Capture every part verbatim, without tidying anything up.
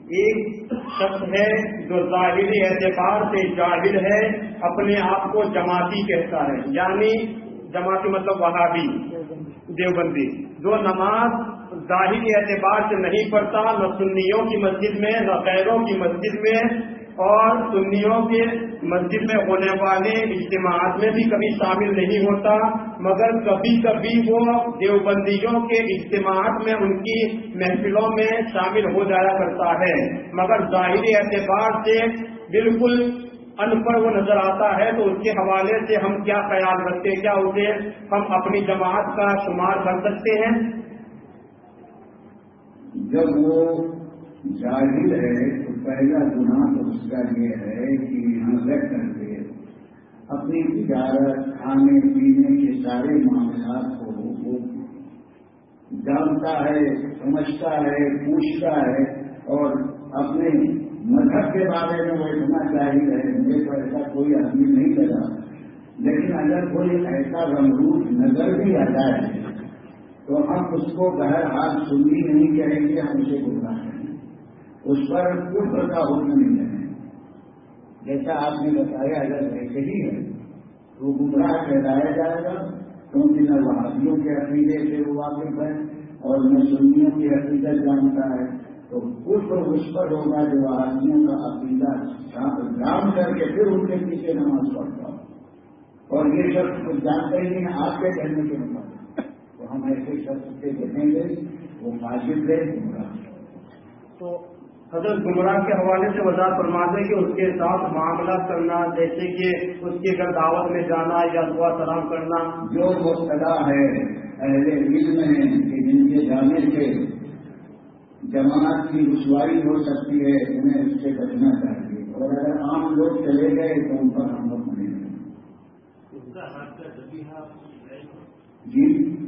ایک شخص ہے جو ظاہری اعتبار سے جاہل ہے، اپنے آپ کو جماعتی کہتا ہے، یعنی جماعتی مطلب وہابی دیوبندی، جو نماز ظاہری اعتبار سے نہیں پڑھتا، نہ سنیوں کی مسجد میں نہ غیروں کی مسجد میں، اور سنیوں کے مسجد میں ہونے والے اجتماعات میں بھی کبھی شامل نہیں ہوتا، مگر کبھی کبھی وہ دیوبندیوں کے اجتماعات میں ان کی محفلوں میں شامل ہو جایا کرتا ہے، مگر ظاہری اعتبار سے بالکل ان پڑھ وہ نظر آتا ہے۔ تو اس کے حوالے سے ہم کیا خیال رکھتے ہیں؟ کیا اسے ہم اپنی جماعت کا شمار کر سکتے ہیں؟ جب وہ جاہل ہے تو پہلا گناہ تو اس کا یہ ہے کہ یہاں رہ کر کے اپنی تجارت، کھانے پینے کے سارے معاملات کو وہ جانتا ہے، سمجھتا ہے، پوچھتا ہے، اور اپنے مذہب کے بارے میں وہ اتنا جاہل ہے، مجھے تو ایسا کوئی آدمی نہیں لگا، لیکن اگر کوئی ایسا غمروز نظر بھی آ جائے تو ہم اس کو بہرحال سنی نہیں کہیں گے، ہم اسے گمراہ کریں گے، اس پر کفر کا حکم نہیں دیں گے۔ جیسا آپ نے بتایا اگر ایسے ہی ہے تو گمراہ کہلایا جائے گا، کیونکہ نہ وہابیوں کے عقیدے سے وہ واقف ہے اور نہ سنیوں کی عقیدت جانتا ہے، تو کفر اس پر ہوگا جو وہابیوں کا عقیدہ جان کر کے پھر ان کے پیچھے نماز پڑھتا ہو، اور یہ شخص کچھ جانتے ہی نہیں آپ کے کہنے کے مطابق، تو ہم ایسے شخص سے دیکھیں گے وہ فاسق ہے، گمراہ۔ تو حضرت گمراہ کے حوالے سے وضاحت فرما دیں کہ اس کے ساتھ معاملہ کرنا، جیسے کہ اس کے گھر دعوت میں جانا یا دعا سلام کرنا، جو مبتلا ہے اہل علم ہیں کہ جن کے جانے سے جماعت کی رسوائی ہو سکتی ہے، انہیں اس سے بچنا چاہیے، اور اگر عام لوگ چلے گئے تو ان پر ہم لوگ نہیں ہیں۔ جی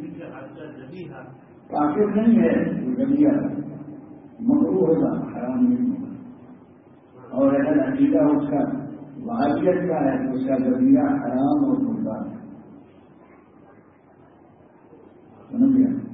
کافر نہیں ہے، ذریعہ مکروہ ہوگا، حرام نہیں ہوگا، اور اگر عقیدہ اس کا وہابیت کا ہے تو اس کا ذریعہ حرام اور مردار ہے، سمجھ گیا؟